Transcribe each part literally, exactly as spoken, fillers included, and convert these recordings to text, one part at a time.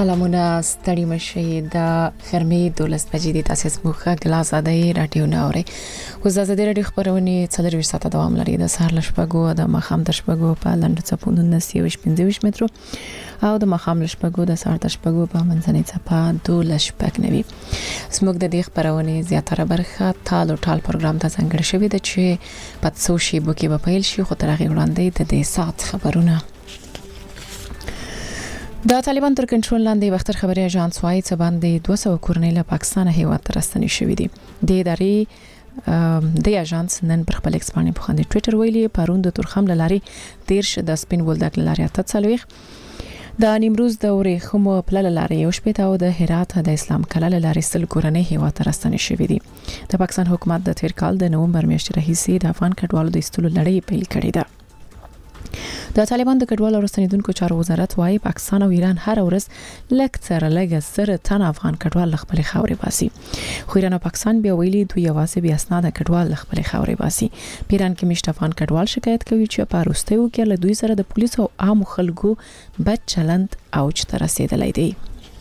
سلامونه ستړي مشي د خرمې دولس بجې د تاسیس مخه ګلاس ادای رادیو نوري وز د رادیو خبرونه څلور ساعته دوام لري د سهار لشپګو د مخام د شپګو په لنډ چپونو نسي پنځه مترو او د مخام لشپګو د سهار د شپګو په منځنۍ چپا دولس شپګ نوي سموږ د دې خبرونه زیاتره برخه تال او ټال پروګرام ته څنګه شوی د چې پاتسو شی بوکي په پیل شي خو ترغه وړاندې د دې سات خبرونه د طالبان تر کنټرول لاندې وختر خبري اژانس وايي چې باندې دوه سوه کورنۍ له پاکستان هیواد ته راستنې شوې دي د ادارې د اژانس نن پر خپل ایکس باندې په خندې ټوئیټر ویلي پرون د تورخم لاري دیرش د سپین ولدک لاري ته څلويخ د نیمروز د ورېخمو پلل لاري او شپته او د هرات د اسلام کله لاري سل کورنۍ هیواد ته راستنې شوې دي د پاکستان حکومت د تیر کال د نومبر میاشتې راهیسې د افغان کډوالو د استلو لړۍ پیل کړې ده د طالبان د کډوالو ورستنیدونکو چارو وزارت وايي پاکستان او ایران هر ورځ لکثر لګ سره تن افغان کډوال خپل خاورې باسي خو ایران او پاکستان بیا ویلي دوی یوازې بیا اسناد کډوال خپل خاورې باسي پیران کې مشت افغان کډوال شکایت کوي چې په روستیو کې له دوی سره د پولیسو او عام خلکو بد چلند اوج ته رسیدلی دی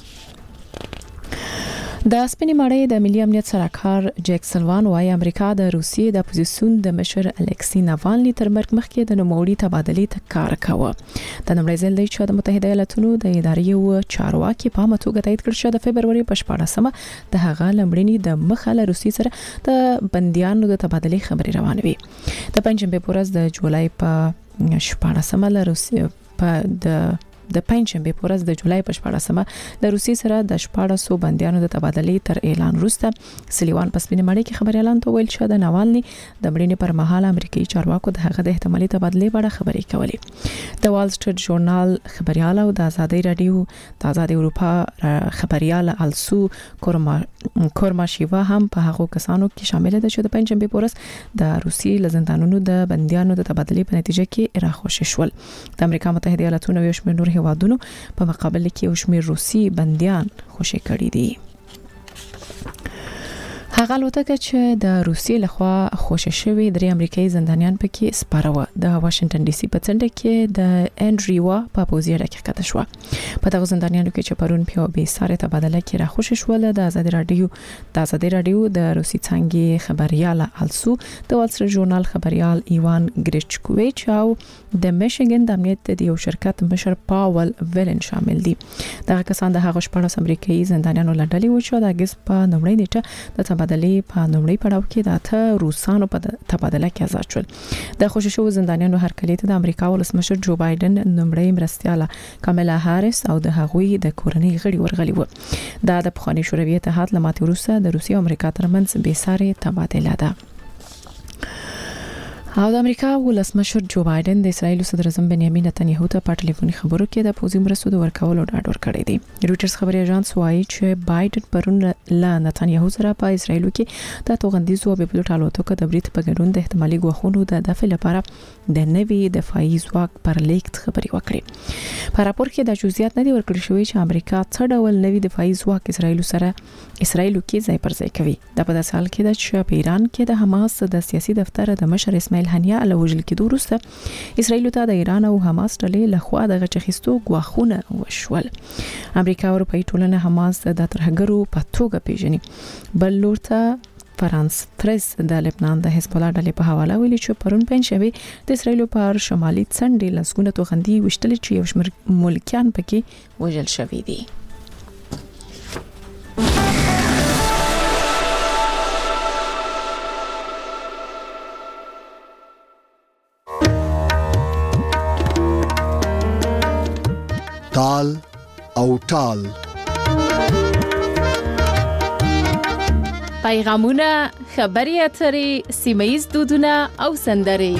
د سپینې مړۍ د ملي امنیت سرکار جیک سلوان وايي امریکا د روسیې د اپوزیسیون د مشر الکسی ناوالني تر مرګ مخکې د نوموړي تبادلې ته کار کاوه د نړۍ ځل دی چې د متحده ایالاتونو د ادارې او چارواکي په متوګه تایید کړ چې د فبرवरी په شپاړسمه د هغه لمړني د مخاله روسي سره د بنديانو د تبادلې خبري روانه وي د پنځمبه پورز د جولای په شپاړسمه له روسي په د د پنځمبه پورز د جولای په شپاړسمه د روسي سره د شپاړسو بنديانو د تبادلې تر اعلان وروسته سلیوان په سپینې مړۍ کې خبري اعلان ته ویل چې د ناوالني د مړینې پر مهال امریکایي چارواکو د هغه د احتمالي تبادلې په اړه خبري کولې د وال سټریټ ژورنال خبريال او د آزادۍ رادیو د آزاد اروپا خبريال السو کورما کورماشیوا هم په هغه کسانو کې شامل دي چې د پنځمبه پورز د روسي لزندانونو د بنديانو د تبادلې په نتیجه کې راخوشي شول د امریکا متحده ایالاتونو یو شمېر نور هیوادونو په مقابل کې یو شمېر روسي بنديان خوشي کړي دي هغه الوتکه چې د روسیې لخوا خوشي شوی درې امریکایي زندانیان پکې سپاره د واشنگټن ډي سي په څنډه کې د انډریوا په پوزیشن کې کته شو په دغه زندانیانو کې چې پرون په به ساره تبادله کې راخوشي شول د آزاد رادیو د آزاد رادیو د روسي څنګه خبريال السو د وال سټریټ ژورنال خبريال ایوان ګریچکوویچ او د میشیګن د امنیت د یو شرکت مشر پاول ویلن شامل دي دغه کسان د هغه شپږ امریکایي زندانیانو لړلې و چې د اگست په نومړۍ نیټه د تبادلې په نومړۍ پړاو کې د اته روسانو په تبادله کې آزاد شول د خوشی شو زندانیانو هرکلی ته د امریکا ولسمشر جو بایدن نومړۍ مرستياله کاملا هاریس او د هغوی د کورنۍ غړي ورغلي و دا د پخوانی شوروي اتحاد لماتې وروسته د روسیې او امریکا ترمنځ بې ساري تبادله ده او د امریکا ولسمشر جو بایدن د اسرایل صدر اعظم بنیامین نتنیاهو ته په ټلیفوني خبرو کې د پوزي مرستو د ورکولو ډاډ ورکړی دی رويټرز خبري اژانس وايي چې بایدن پرون لا نتنیاهو سره په اسرایل کې د توغندیزو او بپلوټ الوتکو د بریټ په ګډون د احتمالي غوښونو د دفع لپاره د نوي دفاعي ځواک پر لیکت خبري وکړي په راپور کې د جزئیات نه دی ورکړل شوی چې امریکا څه ډول نوي دفاعي ځواک اسرایل سره اسرایل کې ځای پر ځای کوي د په داسې حال کې د ایران کې د حماس د سیاسي دفتر د مشر اسماعیل هنیه له وژل کېدو وروسته اسرایل ته د ایران او حماس ډلې لخوا د غچخستو غواخونه وشول امریکا او اروپאי ټولنه حماس د ترهګرو په توګه پیژني بل لورته فرانس پریس د لبنان د حزب الله ډلې په حواله ویلي چې پرون پنځشنبه د اسرایل په شمالي څنډې لسګونه توغندي وشتل چې یو شمېر ملکیان پکې وژل شوي دي تال او ټال پیغامونه خبري اترې سیمایي دودونه او سندري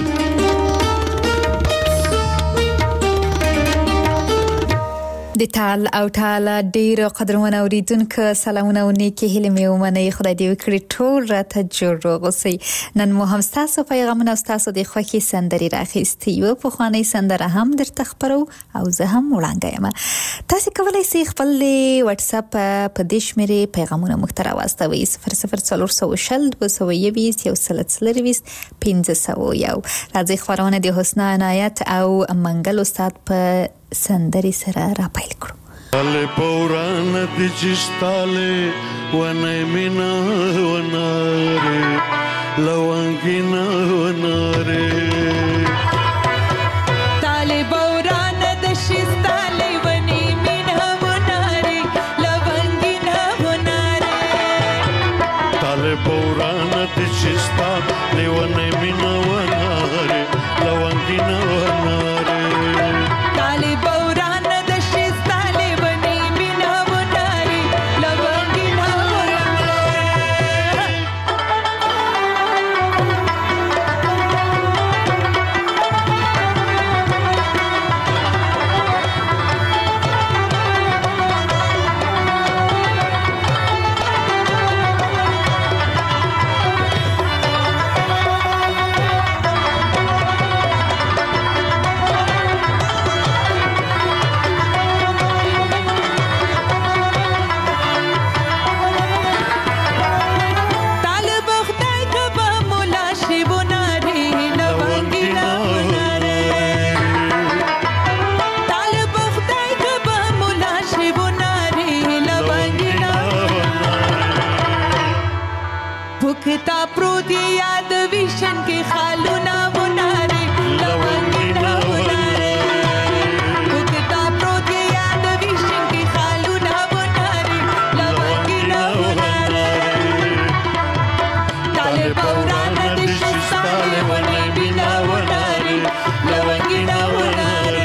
د تال او ټال ډیر قدرمن اوریدونکو سلامونه او نیکی هیله مې ومنئ خدای دې وکړي ټول راته جوړ وغوسئ نن مو هم تاسو پیغامونه او تاسو د خوښي سندري راخېستي یو په خواني سندره هم درته خبرو او زه هم وړاندې یم تاسو کولای شئ خپل واتس اپ په دې شمیرې پیغامونه مختره واستوي صفر صفر څلور سوه شل دوه سوه یویشت یو سل څلرویشت پنځه سوه یو راځي خبرونه د حسنا عنایت او منګل استاد په سندري سره را پیل کړو Ale paurana di cistale wana mina wanare lawangina wanare tale paurana di cistale wana mina wanare lawangina wanare tale paurana di cistale wana mina wanare lawangina wanare tale paurana di cistale wana mina wanare lawangina भुखता प्रोती याद विशन के खालूना बुनारे लवंगिना बुनारे भुखता प्रोती याद विशन के खालूना बुनारे लवंगिना बुनारे ताले पौराना दिश साले वने बिना बुनारे लवंगिना बुनारे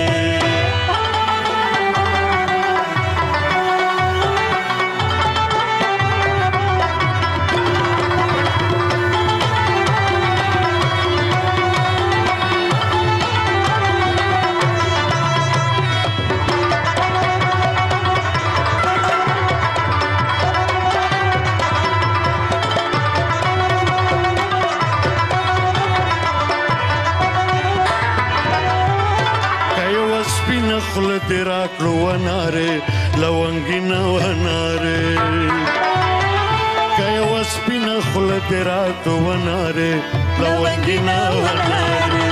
خل دراك وناري لونجنا وناري كي وسبنا خل دراك وناري لونجنا وناري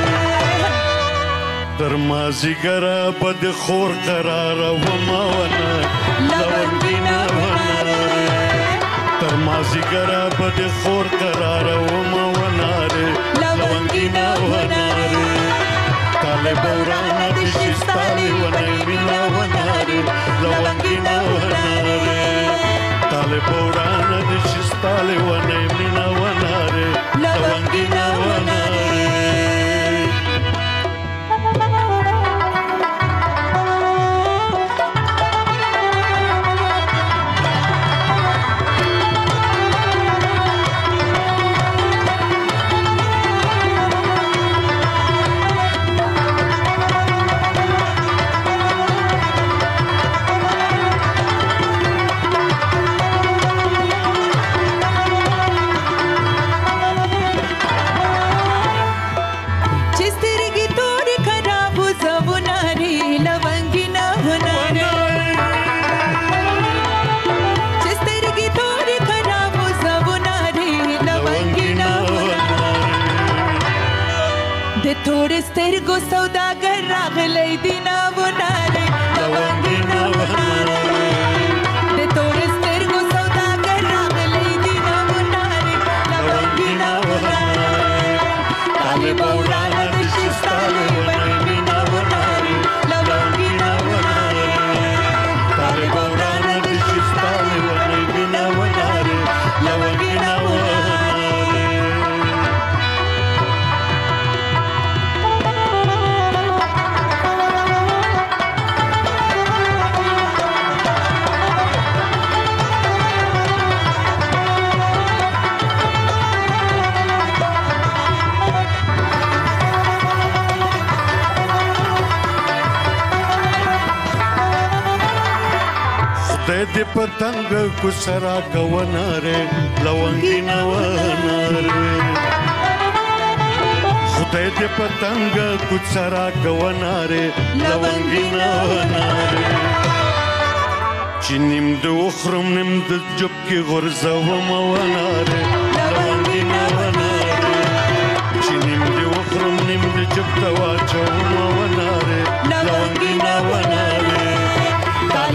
ترمازي قرابة دي خور قرارة وما وناري لونجنا وناري ترمازي قرابة دي خور قرارة وما وناري لونجنا وناري tale paurana di cistale wanamina wanare lawangina wanare tale paurana di cistale wanamina wanare lawangina wanare थोड़े स्थिरगो सौदागर रागले दिना बुनारे लवंगिना बुनारे दे थोड़े स्थिरगो सौदागर रागले दिना बुनारे लवंगिना बुनारे ताले पौराना दिश साले वनमिना बुनारे लवंगिना बुनारे ताले पौराना दिश साले वनमिना बुनारे लवंगिना बुनारे दे पतंग कुसरा कवनारे लवंगिना वनारे खुदे दे पतंग कुसरा कवनारे लवंगिना वनारे चिनिम दो उखरम निम द जब की गुरजा वनारे लवंगिना वनारे चिनिम दो उखरम निम द जब तवाचा वनारे लवंगिना वनारे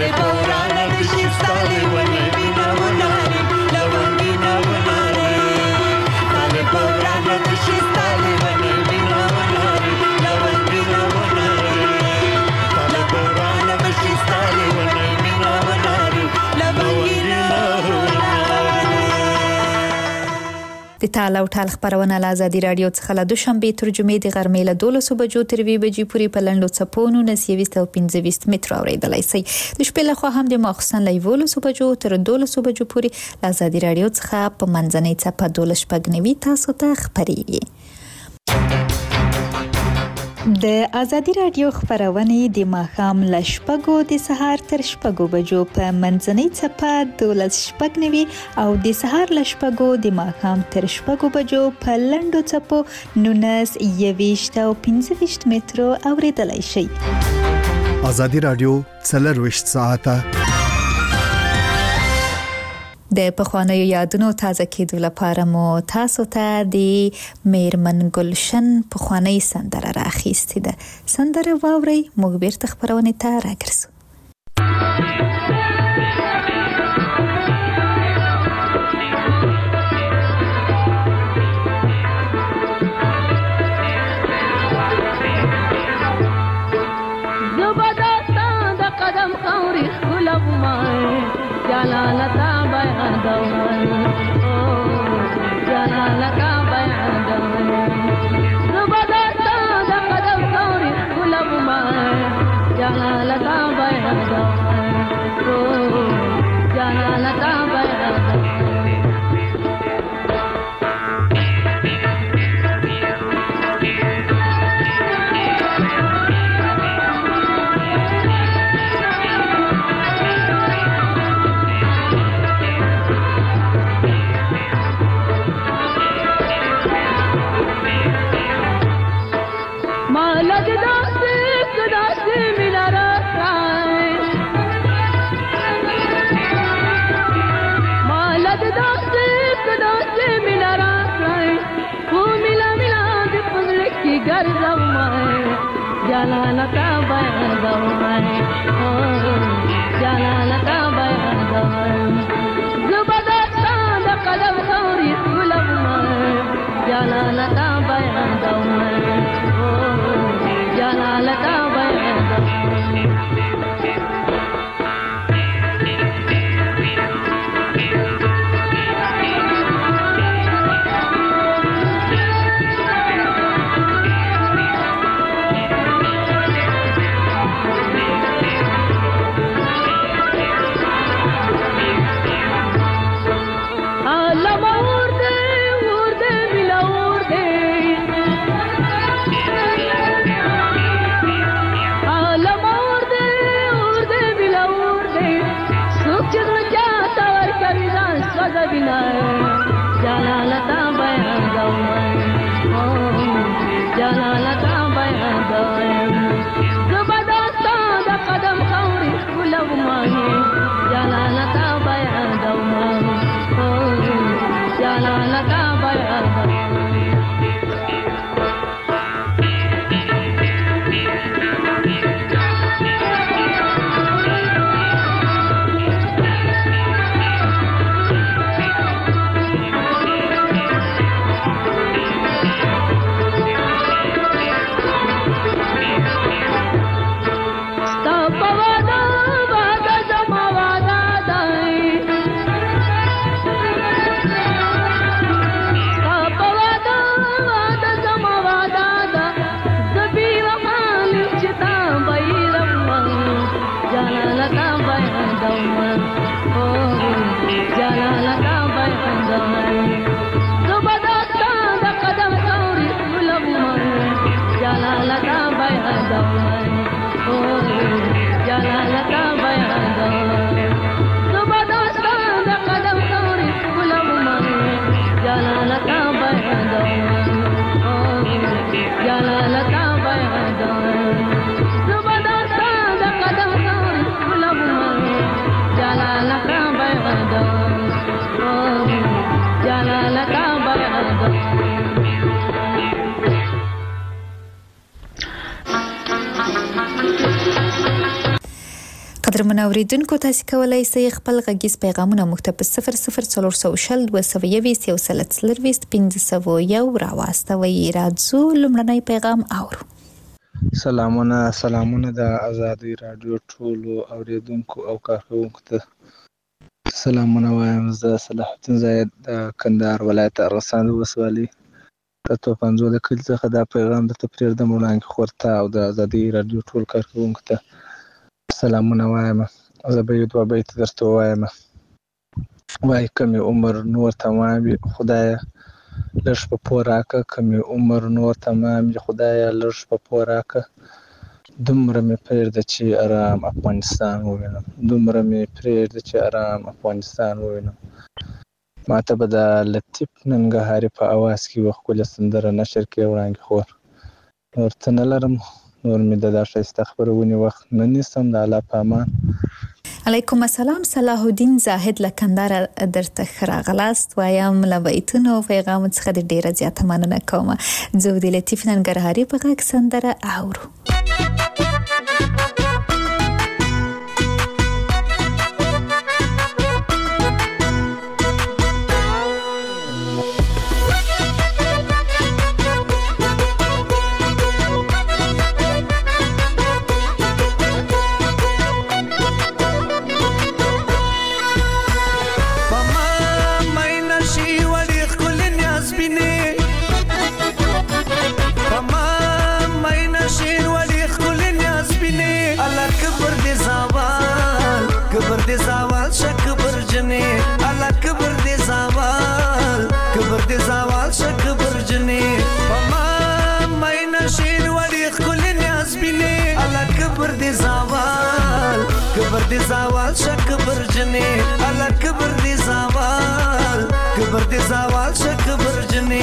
د تال او ټال خبرونه له ازادي رادیو څخه له دوشنبه تر جمعې د غرمې له دولسو بجو تر وی بجې پورې په لنډو څپونو نسیويست او پنځه متر اوریدلای شي. د شپې له خوا هم د ماخصن له یولسو بجو تر دولسو بجو پورې له ازادي رادیو څخه په منځنۍ څپه دولس شپږ تاسو ته خبريږي. د ازادي رادیو خبرونه د ماښام له شپږو د سهار تر شپږو بجو په منځنۍ څپه دولس شپږ نوي او د سهار له شپږو د ماښام تر شپږو بجو په لنډو څپو نونس یويشت او پنځه مترو اوریدلای شي. ازادي رادیو څلرویشت ساعته د پخوانیو یادونو تازه کېدو لپاره مو تاسو ته د میرمن گلشن پخوانی سندره راخیستې ده. سندره واورئ، موږ بیرته خبرونه ته راګرځو. زبردستان د قدم خوري خلب مای جلالتا بیادوان جلالتا بیادوان زبردستان د قدم خوري خلب مای جلالتا بیادوان جلالتا بیادوان جلالتا بیادوان جلالتا بیادوان زبردستان د قدم خوري خلب جلالتا بیادوان جلالتا بیادوان जलालता बैदावन जलालता बैदावन ज़बरदस्तान द कदम खौरी गुलब माही जलालता बैदावन जलालता बैदावन قدرمن اوریدونکو تاسو کولای شئ خپل غږیز پیغامونه موږ ته په صفر صفر څلور سوه شل دوه سوه یوویشت یو سل څلرویشت پنځه سوه یو راواستوئ. راځو لومړنی پیغام اورو. سلامونه سلامونه د ازادي رادیو ټولو اوریدونکو او کارکونکو ته سلامونه وایم. زه صلاح الدین زاید د کندهار ولایت ارغستان ولسوالۍ د توپنځو د کلي څخه دا پیغام درته پرېږدم. وړاندې خور ته او د ازادۍ راډیو ټول کارکوونکو ته سلامونه وایم. زه به یو دوه بیته درته ووایم. وایي که مې عمر نور تمام وي خدایه لږ په پور راکړه، که مې عمر نور تمام وي خدایه لږ په پور راکړه، دومره مې پرېږده چې ارام افغانستان ووینم، دومره مې پرېږده چې ارام افغانستان ووینم. ما ته به د لطیف ننګرهاري په اواز کې یوه ښکلې سندره نشر کړې وړاندې خور. نور څه نه لرم، نور مې د دا ښایسته خپرونې وخت نه نیسم. د الله په امان. علیکم السلام. صلاح الدین زاهد له کندهار درته ښه راغلاست. وایم له بیتونو او پیغامونو څخه د ډېره زیاته مننه کوم. زه د لطیف ننګرهاري په غږ سندره اورو. کبر دی زوال شک برجنی الا کبر دی زوال کبر دی زوال شک برجنی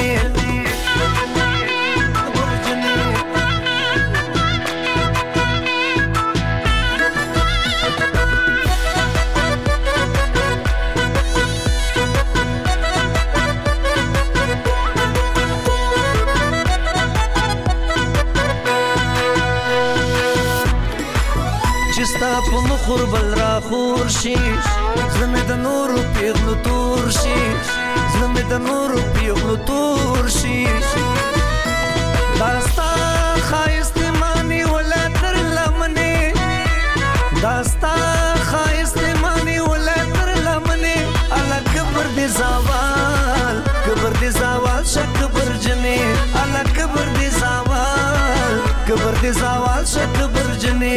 په مخور بل را خور شي زلمه د نورو پیغلو تور شي زلمه د نورو پیغلو تور شي داستا خایست مانی ولا تر لمنه داستا خایست مانی ولا تر لمنه الا کبر دی زوال کبر دی زوال شک برجنی الا کبر دی زوال کبر دی زوال شک برجنی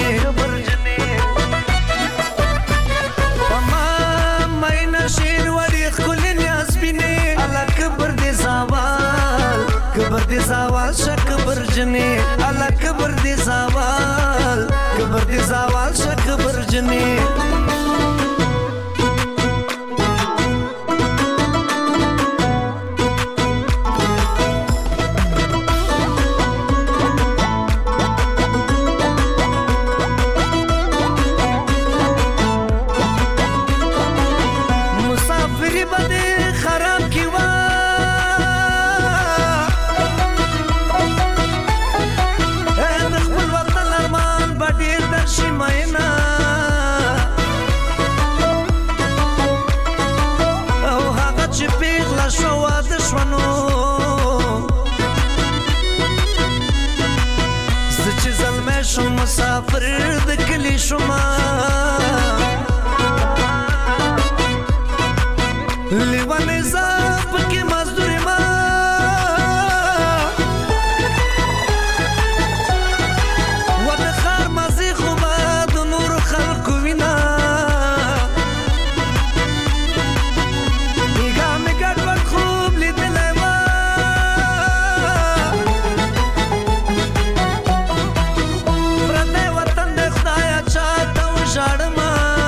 شیر وری خلن یاسبینه الا کبر دی زوال کبر دی زوال شک برجنی الا کبر دی زوال کبر دی زوال شک برجنی مسافر د کلی شما لیوانه زاپ کې مزدور ما و د خار مزي خو با د نور خلق وینا ایګه مې ګډ ور خوب لیدلای ما پرته وطن د خدای چاته وژړما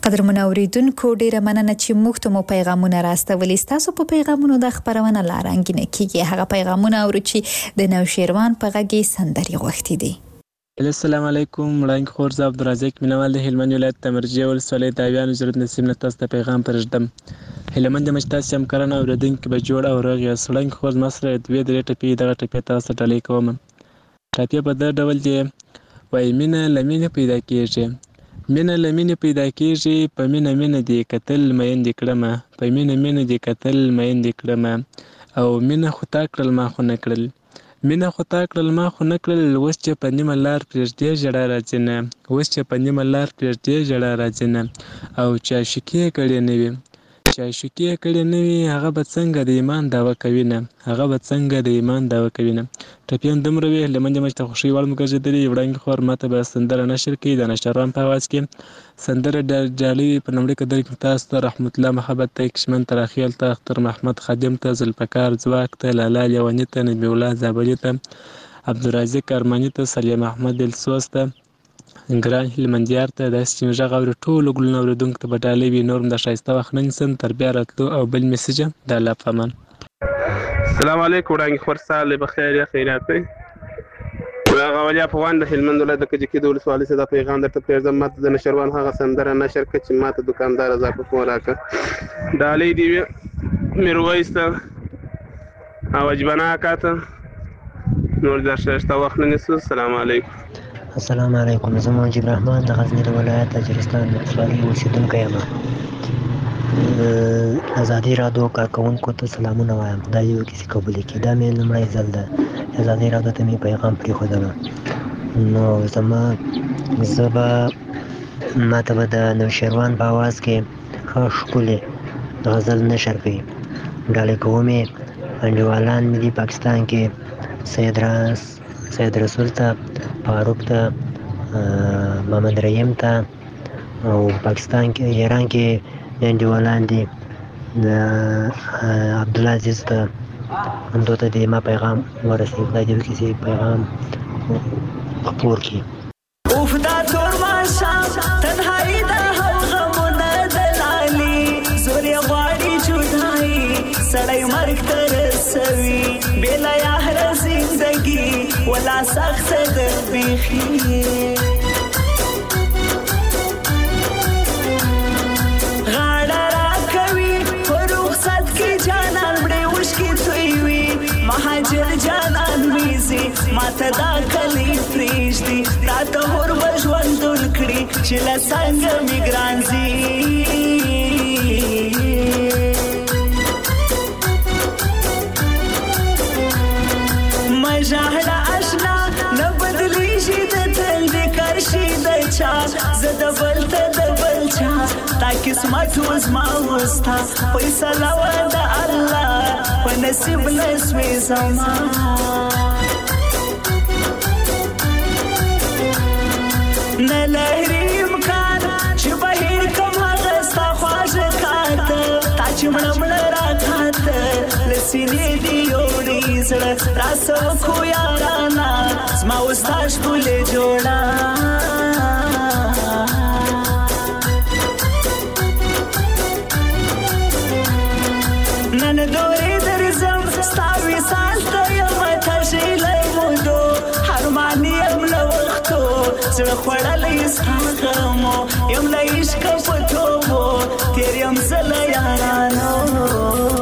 قدرمن اوریدونکو ډیره مننه چې موږ ته مو پیغامونه راستولي. تاسو په پیغامونو د خبرونه لارنګینه کیږي. هغه پیغامونه اورو چې د نوشیروان په غږی سندري غوښتي دي. السلام علیکم. وړاندې خور زه عبدالرزاق مینوال د هلمند ولایت تمرجه ولسوالۍ تاویان وزارت نسیم نه تاسو ته پیغام پرېږدم. هلمند د مشتاس همکارانو اوریدونکي به جوړ او روغ یاست. وړاندې خور زما سره دوې درې ټپې دغه ټپې تاسو ته ډالۍ کوم. ټپې په دغه ډول دي: وایي مینه له مینې پیدا کېږي، مینه له مینې پیدا کېږي، په مینه مینه دې کتل میندې کړمه، په مینه مینه دې کتل میندې کړمه، او مینه خو تا کړل ما خو نه کړل، مینه خو تا کړل ما خو نه کړل، اوس چې په نیمه لار پرېږدې ژړا راځي نه، اوس چې په نیمه لار پرېږدې ژړا راځي نه، او چې عاشقي یې کړې نه وي، چې عاشقي یې کړې نه وي، هغه به څنګه د ایمان دعوه کوي نه، هغه به څنګه د ایمان دعوه کوي نه. ټپې هم دومره وي. هلمند مچ ته خوښۍ وړ مو ګرځېدلي. وړاندې خور ماته به سندره نشر کړي د نشروان په اواز کې. سندره ډالۍ په لومړي قدر کې تاسو ته رحمت الله محبت ته، کشمن تراخیل ته، اختر محمد خادم ته، ذوالفقار ځواک ته، لالا لیوني ته، نبی الله زابلي ته، عبدالرازق ارماني ته، سلیم احمد السوس ته، ګران هلمندیار ته، داسې چې مې غږ اوري ټولو ګلونو اورېدونکو ته به ډالۍ وي. نور هم د ښایسته وخت نه نیسم تر بیا راتلو او بل میسج د الله په امان. السلام علیکم. وړاندې خور سال بخیر یا خیرات وي. هغه ولیا په وان د هلمند ولایت د کجکي د ولسوالۍ څخه د پیغام درته پرېږدم. ماته د نشروان هغه سندره نشر کړه چې ماته دکاندار اضافه فون راکړه. ډالۍ دې وي میرویس ته او اجبنا اکا ته. نور د ښایسته وخت نه نیسو. السلام علیکم. السلام علیکم. زه مجيب رحمان د غزنی ولایت اجرستان ولسوالۍ اوسیدونکی یم. ازادي رادیو کارکونکو ته سلامونه وایم. دا یو کیسې قبول کړي. دا مې لومړی ځل ده ازادي رادیو ته مې پیغام پرېښودلو. نو زما زه به ماته به د نوشیروان په اواز کې ښه ښکلې غزل نشر کړي. ډالۍ کوم یې انډیوالان مې دي پاکستان کې، سید راس سید رسول ته، فاروق ته، محمد رحیم ته، او پاکستان کې ایران کې انډیوالان دي د عبدالعزیز ته، همدو ته دې ما پیغام ورسېږي. خدای دې وکړي چې پیغام خپور کړي. اوف دا تور ماښام تنهایي دا هم غمونه د لالي، زور یې غواړي جدایي، سړی مرګ ته رسوي، بې له یاره زندګي ولا سخته ده بیخي. مهاجر جانان ویزي ماته دا کلی پریږدي، دا ته هور به ژوندون کړي چې له څنګه مې ګران ځي. مه ژاړه اشنا نه بدلیږي د تل د کرشي د چا، زه د بل ته د بل چا، تا قسمت و زما وستا فیصله وه د الله په نصیب نسوې زما. نه لري امکان چې بهیر کم هغه ستا خواږه کاته، تا چې مړه مړه راکاته له سینې دې یوړې زړه راسوکو یارانه زما و ستا ښکلې جوړه. نن دورې درځم ستا وصال ته یم تږلی مودو، حرمان یم له وختو زړه خوړلی ستا غمو، یم له عشقه په توبو تېر یم زه له یارانو.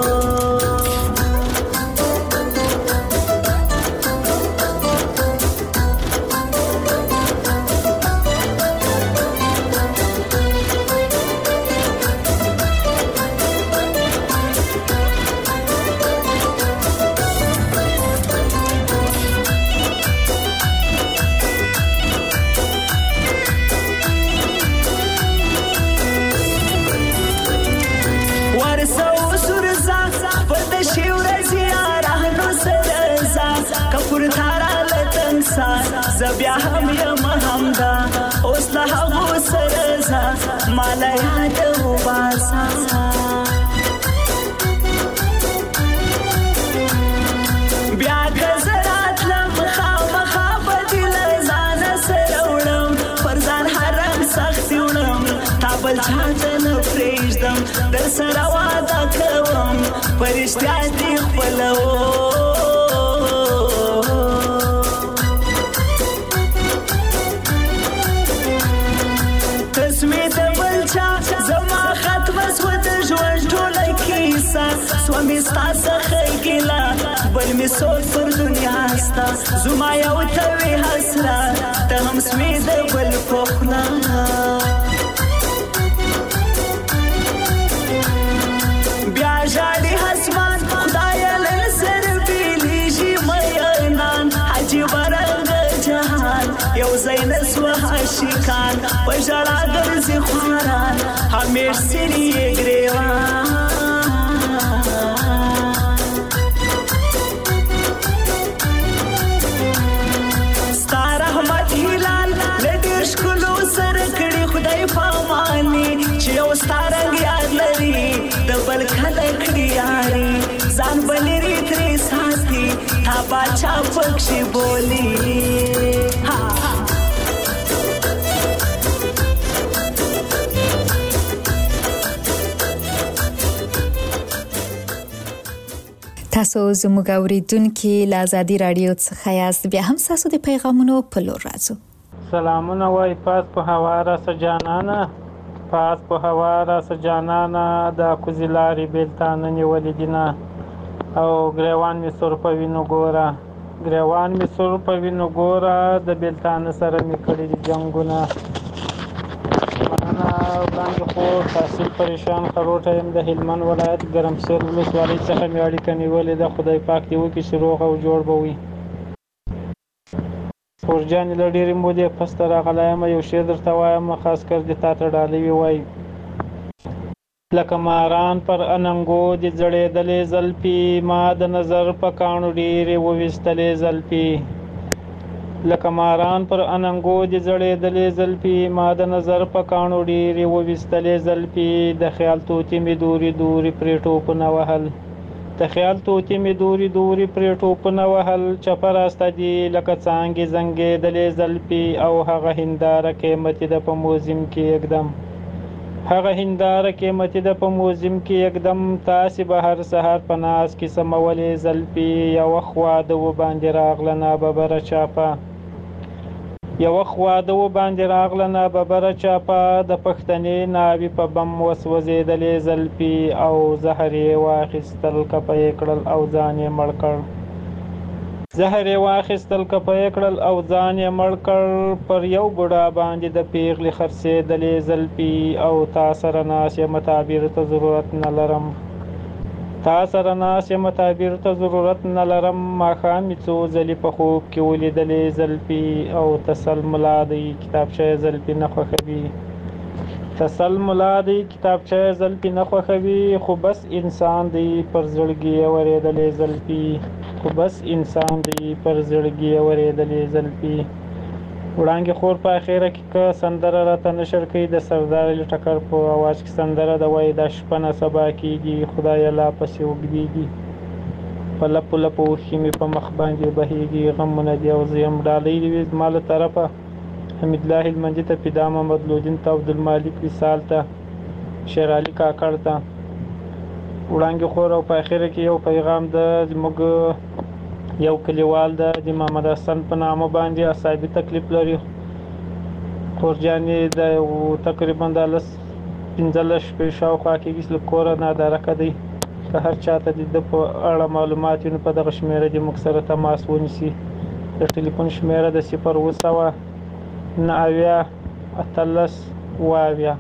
زه بیا هم یم همدا اوس له هغو سره ځه ماله یاد وباسه. بیا که زه راتلم خامخا به دې له ځانه سره وړم، پر ځان حرم سختي وړم، تا بل چا پرشتیا دې خپلو قسمې د بل چا زما ختمه سوه د ژوند ټوله کیسه سوه مې ستا څخه ګیله بل مې سوچ پر دنیا ستا زما یو ته وې حسره ته هم سوې د بل په خوله بیا ژاړي اسمان خدایه له سره بیلیږي مینان عجیبه رنګه جهان یو ځای نه سوه عاشقان په ژړا ګرځي خواران همیش سري یې ګریوان ستا رحمت هلال له ډېر ښکلو سره کړي خدای پاماني چې یو ستا رنګ یاد لري د بل کله کړي یاري ځان به لري ترې ساتي تا باچا پکښې بولي تاسو زموږ اوریدونکي له ازادي رادیو څخه یاست بیا هم تاسو د پیغامونو په لور راځو سلامونه وای پاس په هوا را سجانانا پاس په هوا را سجانانا د کوزلاري بیلتان نیولې دینا او ګریوان می سر په وینو ګورا ګریوان می سر په وینو ګورا د بیلتان سره می کړی دي جنگونه انا وړاندې خو تحصیل پریشان خروټه يم د هلمند ولایت ګرمسیر ولسوالۍ څخه مې اړیکه نیولې ده خدای پاک دې وکړي چې روغ او جوړ به وي فورجانې له ډېرې مودې پس ته راغلی یم یو شی درته وایم خاص کر دې تا ته ډالۍ ووایي لکه ماران پر اننګو دې ځړېدلې زلفې ما د نظر په کاڼو ډېرې وویستلې زلفې لکه ماران پر اننګو دې ځړېدلې زلفې ما د نظر په کاڼو ډېرې وویستلې زلفې د خیال توتې مې دورې دورې پرې ټوپونه وهل د خیال توتې مې دورې دورې پرې ټوپونه وهل چپه راسته دي لکه څانګې زنګېدلې زلفې او هغه هنداره قیمتي ده په موزیم کې یکدم هغه هنداره قیمتي ده په موزیم کې یکدم تاسې به هر سهار په ناز کې سمولې زلفې یوه خوا د و باندې راغله ناببره چاپه یوه خوا د و باندې راغله ناببره چاپه د پښتنې ناوې په بم وسوځېدلې زلفې او زهر یې واخیستل کپه یې کړل او ځان یې مړ کړ زهر یې واخیستل کپه یې کړل او ځان یې مړ کړ پر یو بوډا باندې د پیغلې خرڅېدلې زلفې او تا سره ناست یم تعبیر ته ضرورت نه لرم تا سره ناست یم تعبیر ته ضرورت نه لرم ماښام مې څو ځلې په خوب کې ولیدلې زلفې او تسل ملا دی کتابچه یې زلفې نه خوښوي تسل ملا دی کتابچه یې زلفې نه خوښوي خو بس انسان دی پر زړګي یې ورېدلې زلفې خو بس انسان دی پر زړګي یې ورېدلې زلفې وړانګې خور په اخیره کې که سندره راته نشر کوي د سردار علي ټکر په اواز کې سندره ده وایي دا شپه نه سبا کېږي خدایه لا پسې اوږدېږي په لپو لپو اوښکې مې په مخ باندې بهېږي غمونه دي او زه یم ډالۍ دې وي زما له طرفه حمیدالله هلمندي ته فدا محمد لودین ته عبدالمالک وصال ته شیر علي کاکړ ته وړانګې خور او په اخره کې یو پیغام د زموږ یو کلیوال د د محمد حسن په نامه باندې اعصابي تکلیف لري خورجانې د یو تقریبا د لس پنځلس شپې شاوخوا کېږي له کوره نادارکه دی که هر چاته د ده په اړه معلومات وي نو په دغه شمېره دې موږ سره تماس ونیسي د ټلیفون شمېره د صفر اوه سوه نه اویا اتلس اوه اویا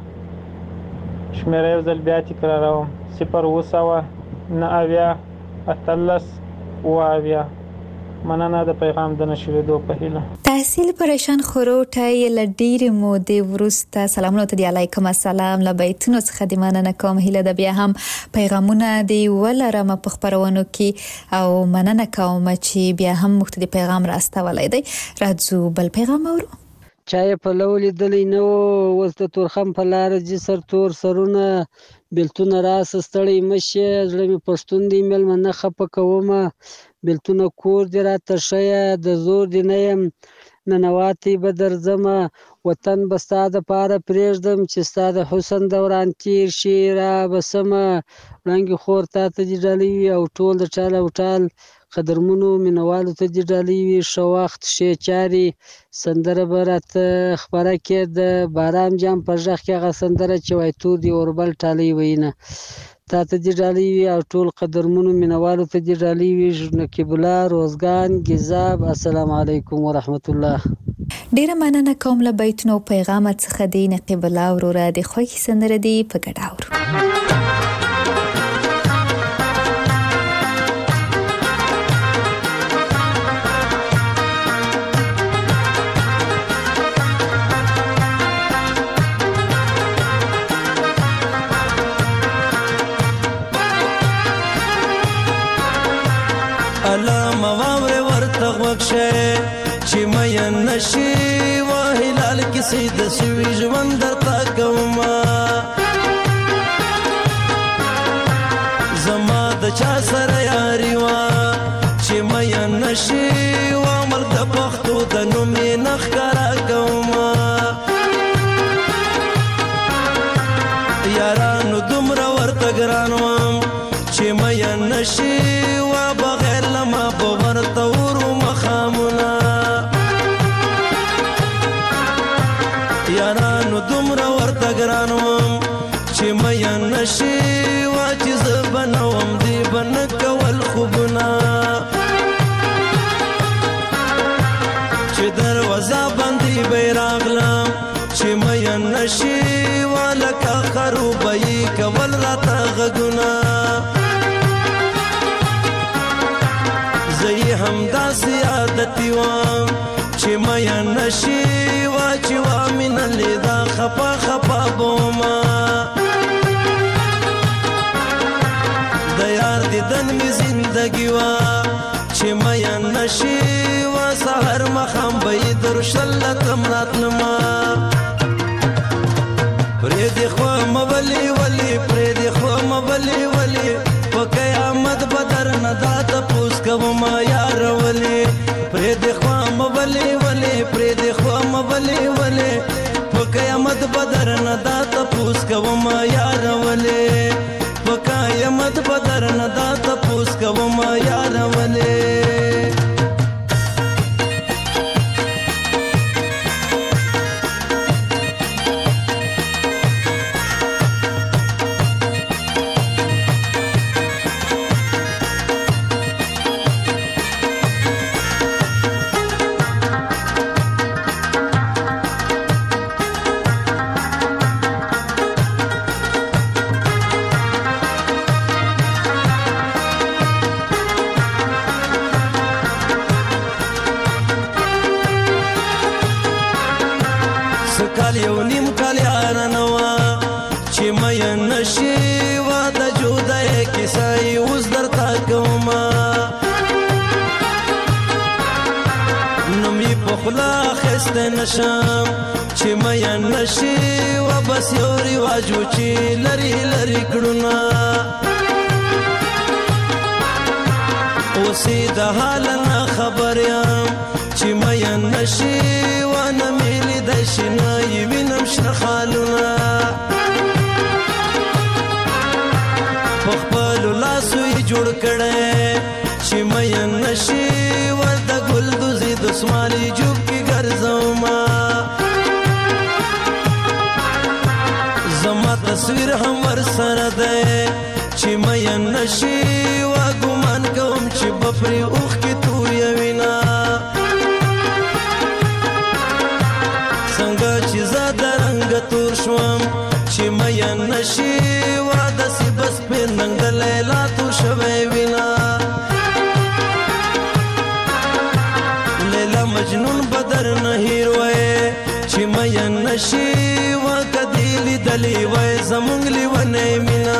شمېره یو ځل بیا تکراروم صفر اوه سوه نه اویا اتلس اوه اویا مننه د پیغام د نشریدو په هیله تحصیل پریشان خروټه یې له ډېرې مودې وروسته سلامونه ته دې علیکم السلام له بیتونو څخه دې مننه کوم هیله ده بیا هم پیغامونه دې ولرم په خپرونو کې او مننه کوم چې بیا هم موږ ته د پیغام راستولی دی راځو بل پیغام اورو چا یې پلو لیدلی نه و اوس د تورخم په لاره ځي سر تور سرونه بېلتونه راسه ستړی مه شې زړه مې پښتون دی مېلمه نه خفه کومه بېلتونه کور دې راته ښیه د زور دې نه یم ننواتې به درځمه وطن به ستا دپاره پرېږدم چې ستا د حسن دوران تېر شي را بسمه وړانګې خور تا ته دې ډالۍ وي او ټول د ټال او ټال قدرمنو مینوالو ته دې ډالۍ وي ښه وخت ښې چارې سندره به راته خپره کې د باران جام په غږ کې هغه سندره چې وایي تور دې اوربل ټالۍ ویینه تا ته دې ډالۍ وي او ټول قدرمنو مینوالو ته دې ډالۍ وي نقیب الله روزګان ګیزاب السلام علیکم ورحمت الله. ډیره مننه کوم له بیتونو پیغام څخه دی نقیب الله وروره د خوښي سندره دی په ګډه اورو. چې مې نشي و هلال کې سید سوي ژوند درته کومه زما د چا سره یاري وا چې مې نشي و ملک د پښتو د نوم یې نخکارا کومه یارانو دومره ورته ګران وم چې مې نشي و بغیر لما په ورته ورو مخامونه یارانو دومره ورته ګران وم چې مې نشي وا چې زه به نه وم دی به نه کول خوبونه چې دروازه باندې به یې راغلم چې مې نشي وا لکه خروبه یې کول راته غږونه زه یې همداسې عادتي وم چې مې نشي وا چې وا مینه لیدا خپه خپه بومه د یار دیدن مې زندګي وا چې مې نشي وا سحر مخام به یې درشله تم راتلمه پرېږدې خوا ولې ولې پرېږدې خوا ولې ولې په قیامت به درنه دا تپوس کومه یاره ولې پرېږدې خوا ولې ولې پرېږدې خوا ولې ولې په قیامت به درنه دا تپوس کومه یاره ولې په قیامت به درنه دا تپوس کومه یاره ولې کال یو نیم کال یاره نه وه چې مې نشي وا د جدایۍ کیسه یې اوس درته کومه نوم یې په خوله اخیستی نشم چې مې نشي وا بس یو رواج و چې لرې لرې کړونه اوس یې د حال نه خبر یم چې مې نشي وا نه مې لیدی شي نه یې وینم شنه خالونه په خپلو لاسو یې جوړ کړی چې مې نشي وا د ګلدوزي دسمالي جوب کې ګرځومه زما تصویر هم ورسره دی چې مې نشي وا ګمان کوم چې به پرې اوښکې تویوینه څنګه چې زه د رنګه تور شوم چې مې نشي وا داسې بس پې ننګ د لیلا تو شوی وینه لیلا مجنون به درنه هیر وی چې مې نشي وا که دې لیدلې وی زمونږ لیونۍ مینه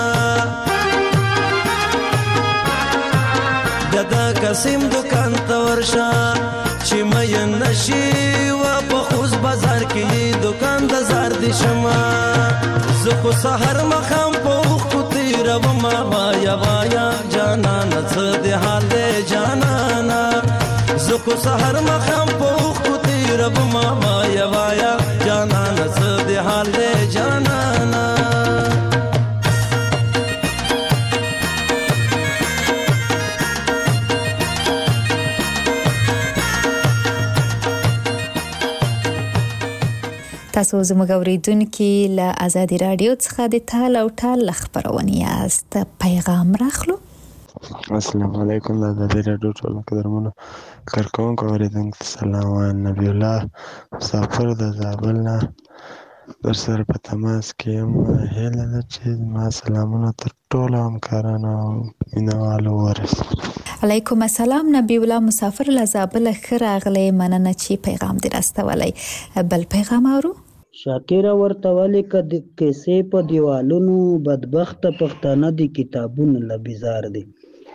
دا قسم دکان ته ورشه چې مې نشي وا په خوست بازار کې دکان د زار دي شمه زه خو سحر مخام په اوښکو تېرومه وایا وایا جانانه څه دې حال دی جانانه زه خو سحر مخام په اوښکو تېرومه رب ما وایا وایا جانانا څه دې حال دې جانانا تاسو زموږ اوریدونکو له آزادي رادیو څخه د ټال او ټال خبرونه یاست. پیغام راخلو. السلام علیکم د آزادي رادیو ټول قدرمنو کارکونکو اوریدونکو سلام وایم. نبی الله مسافر د زابل نه در سره په تماس کې یم. هیله ده چې ما سلامونه تر ټولو همکارانو او مینوالو ورسوي. علیکم السلام. نبی الله مسافر له زابل ښه راغلی. مننه چې پیغام دې راستولی. بل پیغام اورو. شاکره ورته ولې کیسې په دیوالونو بدبخته پښتانه دي کتابونه له بیزار دي.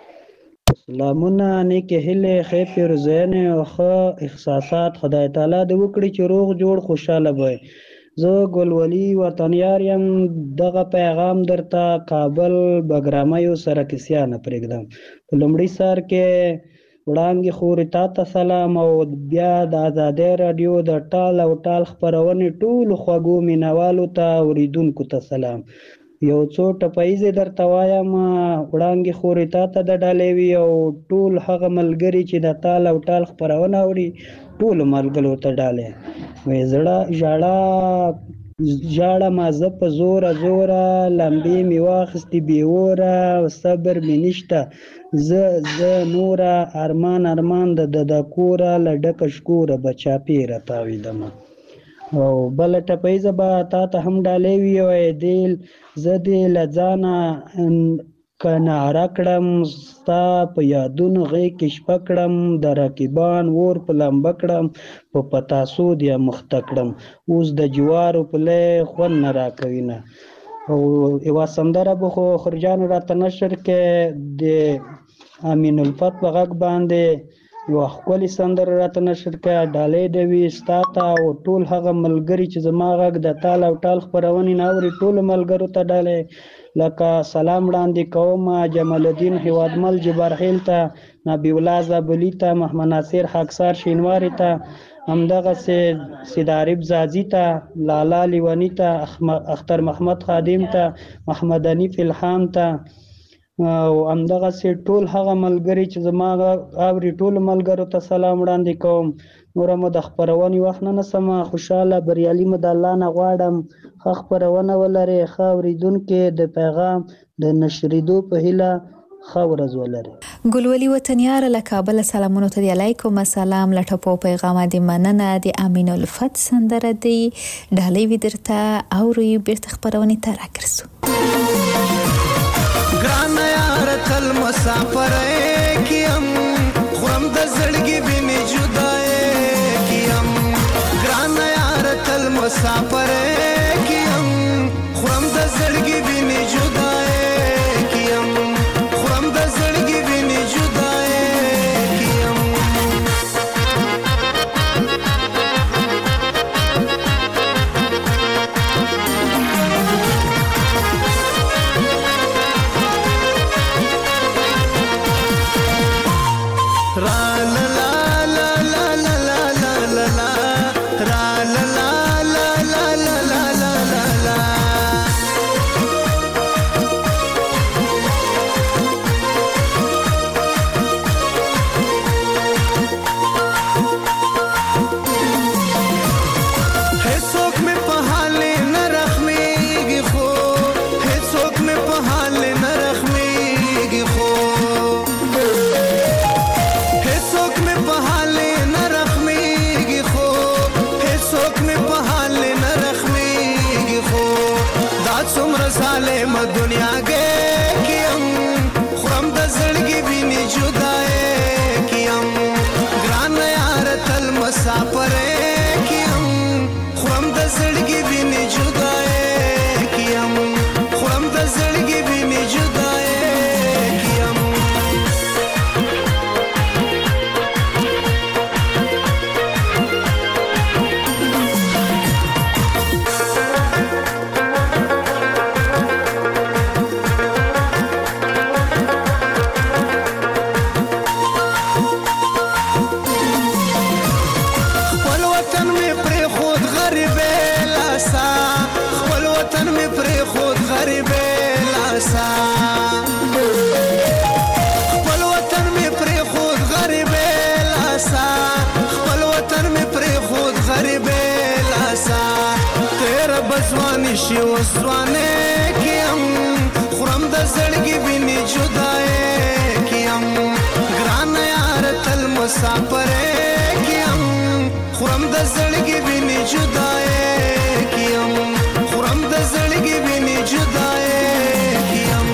سلامونه نیکې هیلې ښې پیرزوینې او ښه احساسات خدای تعالی دې وکړي چې روغ جوړ خوشحاله وي. زه ګلولي وطنیار یم. دغه پیغام درته کابل بګرامیو سره کیسیا نه پرېږدم. په لومړي سر کې وړانګې خورې تا ته سلام او بیا د آزادۍ راډیو د ټال او ټال خپرونې ټولو خوږو مینوالو ته اوریدونکو ته سلام. یو څو ټپیزې درته وایم. وړانګې خورې تا ته د ډالۍ وي او ټول هغه ملګري چې د ټال او ټال خپرونه اوري ټولو ملګرو ته ډالۍ وي. زړه ژړه ژاړه ما زه په زوره زوره لمبې مې واخیستې بې اوره صبر مې نشته زه زه نوره ارمان ارمان د د د کوره له ډکه شکوره به چاپېره تاویدمه. او بله ټپیزه به تا ته هم ډالۍ وي او دیل زه دې له ځانه که نعره کړم ستا په یادونو غېږ کې شپه کړم د رقیبان اور په لمبه کړم په پتاسو دې مخته کړم اوس د جوارو پلی خوند نه راکوي نه. او یوه سندره به خو خرجانو راته نشر کې د امین الفت په غږ باندې یوه ښکلې سندره راته نشر کې ډالۍ دې وي ستا ته او ټول هغه ملګري چې زما غږ د ټال او ټال خپرونې نه اوري ټولو ملګرو ته ډالۍ. لکه سلام وړاندې کوم جمال الدین هیوادمل جبرهیل ته نبی الله زابلی ته محمد ناصر خاکسار شینواری ته همدغسې سیداریب زازي ته لالا لیونی ته اختر محمد خادم ته محمد حنیف الهام ته او همدغسې ټول هغه ملګري چې زما اوري ټولو ملګرو ته سلام وړاندې کوم. نوره مو د خپرونې وخت نه نسمه. خوشحاله بریالي مو د الله نه غواړم. ښه خپرونه ولرئ. ښه اورېدونکي د پیغام د نشرېدو په هیله ښه ورځ ولرئ. ګلولي وطنیار له کابل سلامونو ته دی. علیکم السلام. له ټپو پیغامه دې مننه. د امین الفت سندره دی ډالۍ وي درته اورئ. بیرته خپرونې ته راګرځو. ګرانه یاره تل مسافرۍ کیم خورم د زړګي وینې جدایۍ کیم. ګرانه یاره تل مسافرۍ کیم خورم د زړګي وینې جدایۍ کیم خورم د زړګي وینې جدایۍ کیم. را لا لا لا لا لا لا لا لا را لا لا لا لا لا لا لا لا هیڅوک مې په حال نه رحمېږي خو هیڅوک مې په حال نه رحمېږي خو هیڅوک مې په حال نه رحمېږي خو هیڅوک مې په حال نه رحمېږي خو دا څومره ظالم دنیا کیم خورم د زړګي وینې جدایۍ کیم. ګرانه یاره تل مسافرۍ کیم خورم د زړګي وینې جدایۍ کیم خورم د زړګي وینې جدایۍ کیم. بزوانی شي وسوانه کیم خورم د زړګي ویني جدای کیم ګران یار تل مسافر کیم خورم د زړګي ویني جدای کیم خورم د زړګي ویني جدای کیم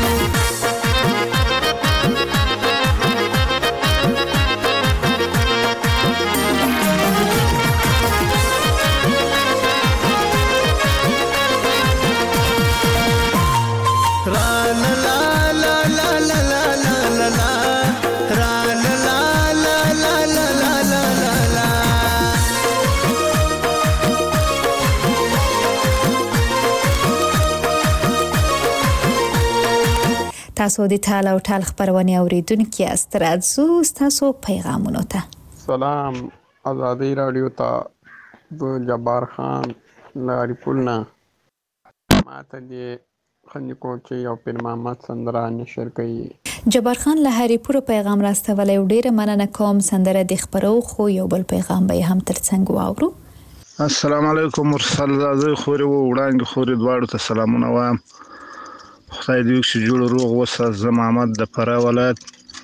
تاسو د ټال او ټال خبرونه اوریدونکو یاست. راځو تاسو پیغامونو ته. سلام آزادی رادیو ته د جبار خان لاري پولنا ماته دی خنکو چې یو پیر محمد سندره نشر کړي. جبار خان له هری پور پیغام راستولې ډیره مننه کوم. سندره د خبرو خو یو بل پیغام به هم ترڅنګ واورو. السلام علیکم مرسل زازي خوري و وړاندې خوري دواړو ته سلامونه وایم. خدای دې وکړي جوړ روغ وسه. زه محمد د فراه ولایت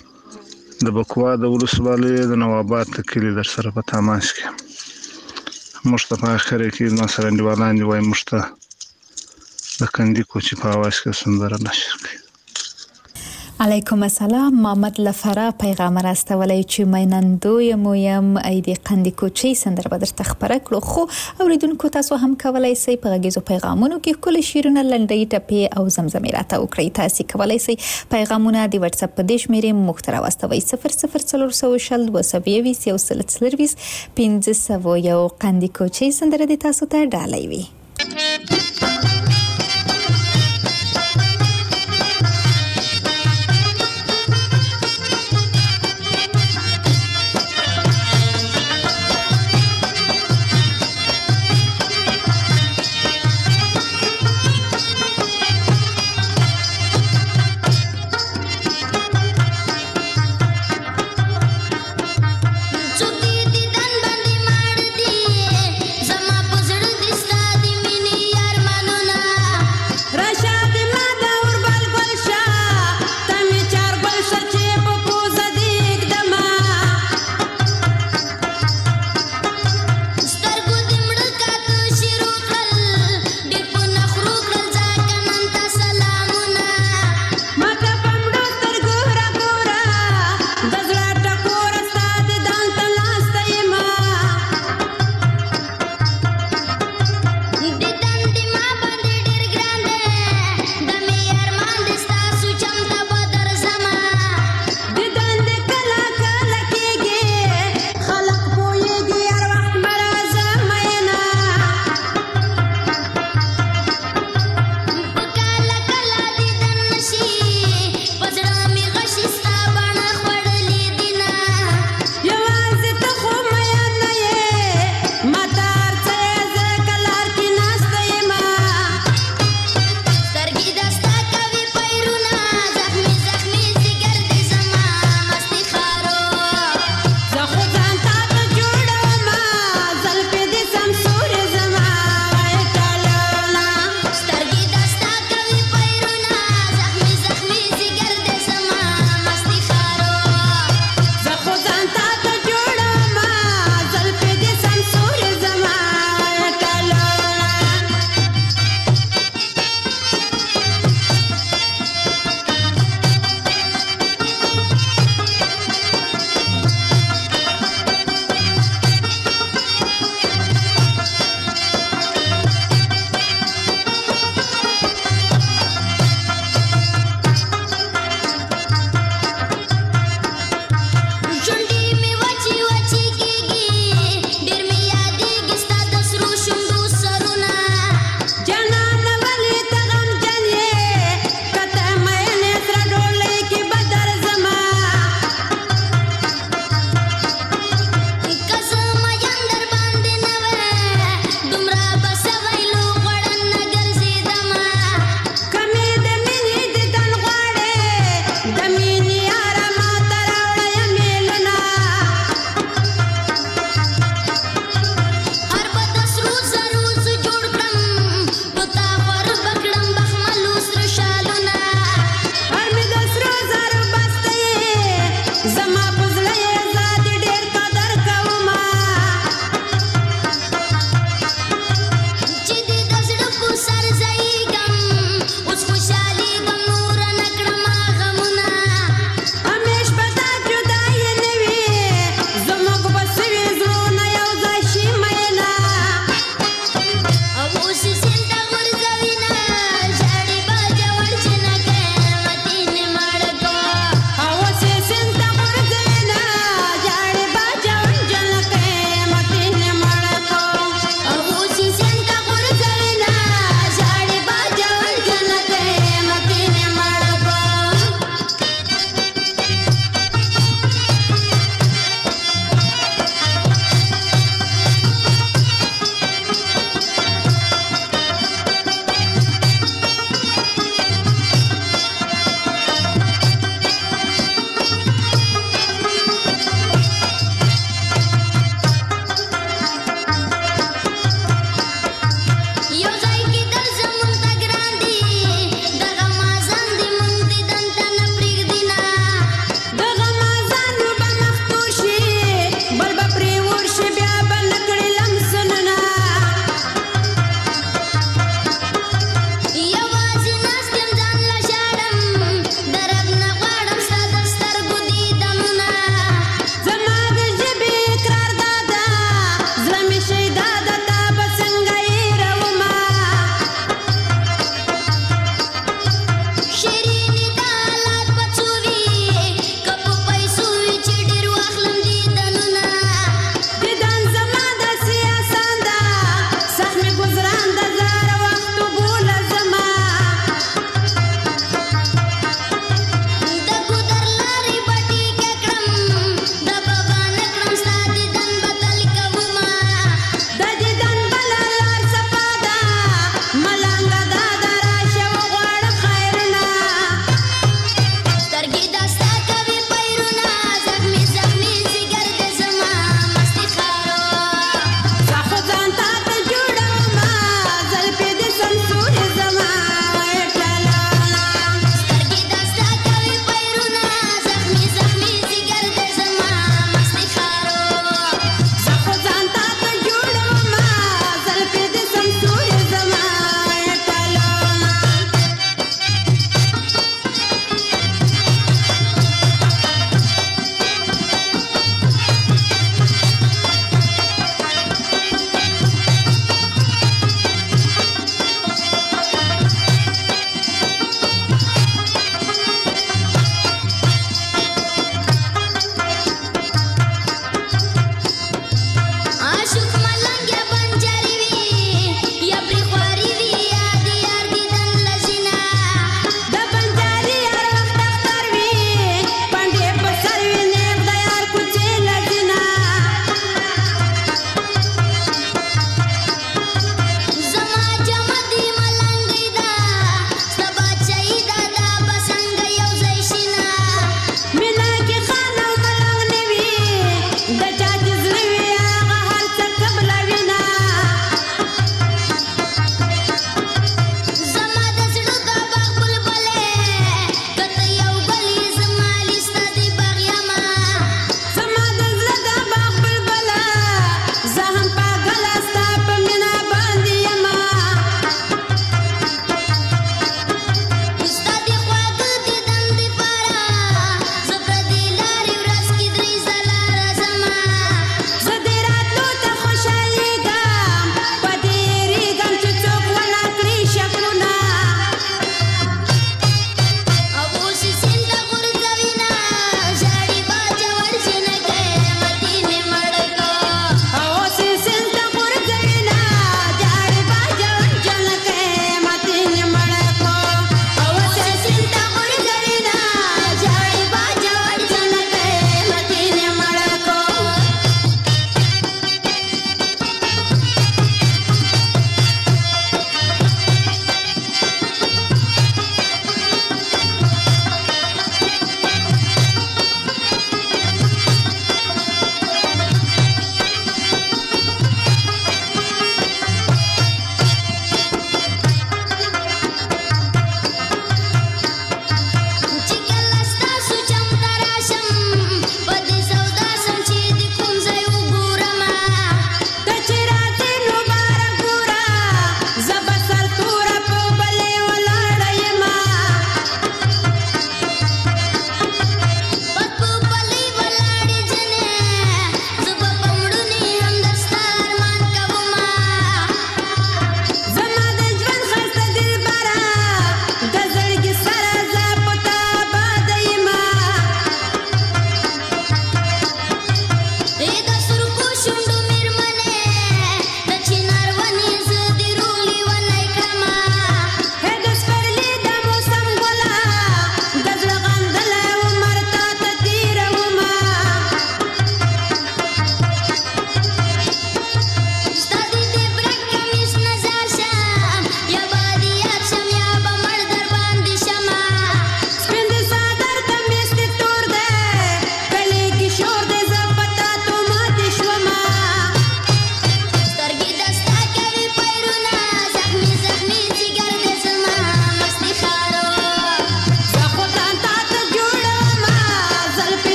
د بکوا د ولسوالۍ د نواباد د کلي در سره په تماس کې موږ ته په اخر کې ما سره انډیوالان دي وایي موږ ته د کندي کوچي په اواز کې سندره نشر کړي. علیکم السلام. محمد لفرا پیغام راستولای چې مینندوی مویم ای دی قندی کوچی سندر بدر تخبره کړو. خو اوریدونکو تاسو هم کولای سئ په غږیزو پیغامونو کې کله شیرونه لنډی ټپی او زمزمې راته وکړئ. تاسو کولای سئ پیغامونه د واتس اپ په دې شمیرې محتوا واستوي صفر صفر څلور سوه شل دوه سوه یویس یو سل څلرویس پنځه سوه یو. قندی کوچی سندره د تاسو ته ډالۍ وي. زما پزړ دستا دی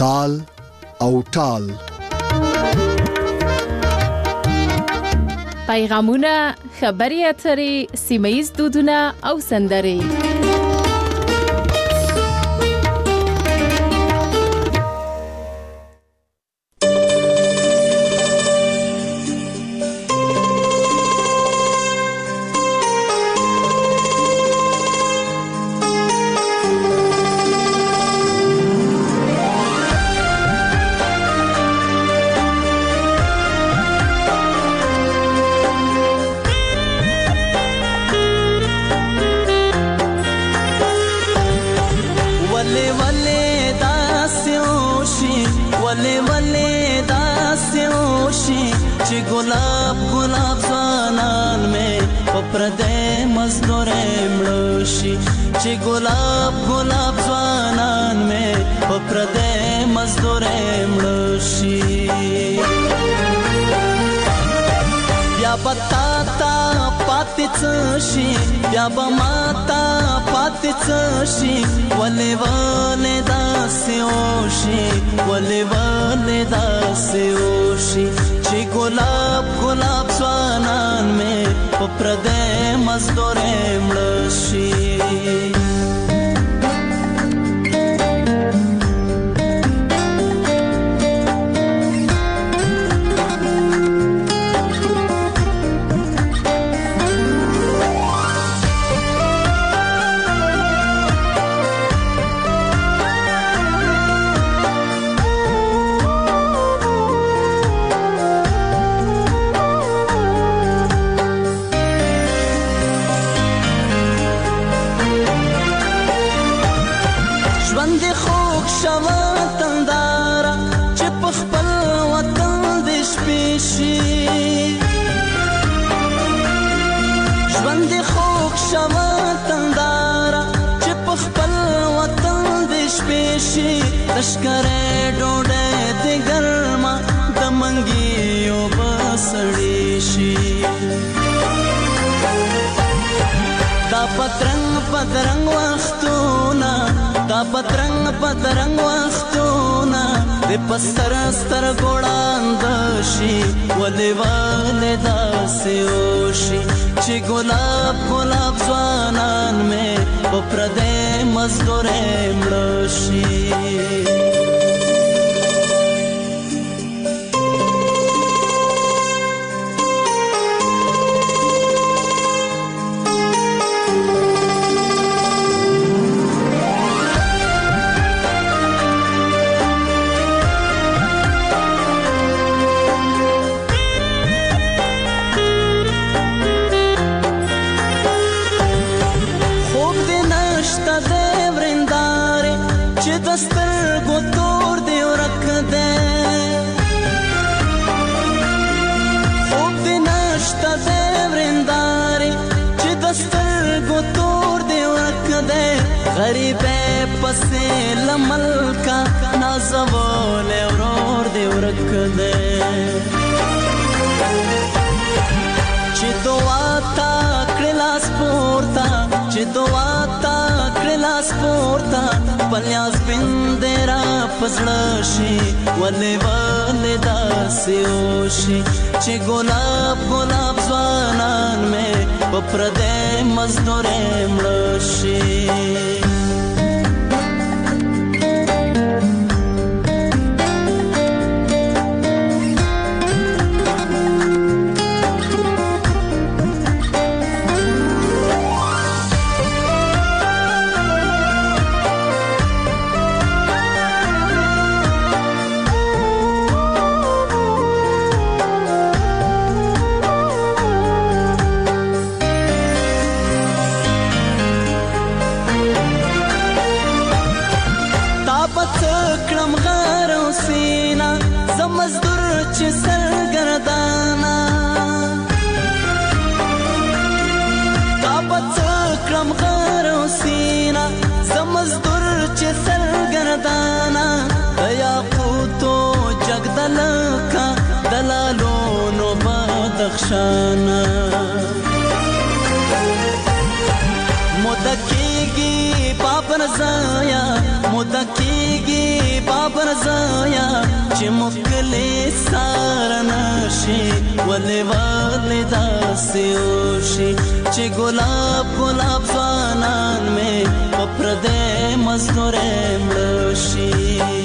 تال او ټال. پیغامونه، خبري اترې، سیمه‌ییز دودونه او سندرې. یا با ماتا پاتې څه شي ولې ولې داسې وشي ولې ولې داسې وشي چې ګلاب ګلاب ځوانان مې په پردې مزدورې مړه شي. لشکره ډوډۍ د ګرمه د منګیو بسړې شي دا پترنګ پترنګ وختونه دا پترنګ پترنګ وختونه د پستر ستر ګوړاند شي ولې ولې داسې وشي چې ګلاب ګلاب ځوانان مې په پردې مزدورې مړه شي. غریبه پسې لملکا نازول ورور دی ورک دی چې دعا تا کړلاس پورتا چې دعا تا کړلاس پورتا پلیاس بندرا پسړ شي ولې ولې داسې وشي چې ګلاب ګلاب ځوانان مې په پردې مزدورې مړه شي. بخشانا مدکیگی باب رضایا مدکیگی باب صبر زایا چې مخکلې سار نشي ولې ولې داسې وشي چې ګلاب ګلاب ځوانان مې په پردې مزدورې مړه شي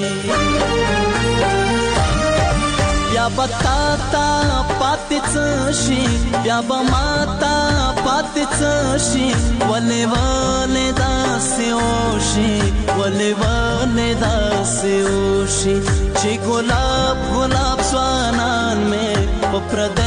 بیا به تا ته پاتې څه شي بیا به ما ته پاتې څه شي ولې ولې داسې وشي ولې ولې داسې وشي چې ګلاب ګلاب ځوانان مې په پردې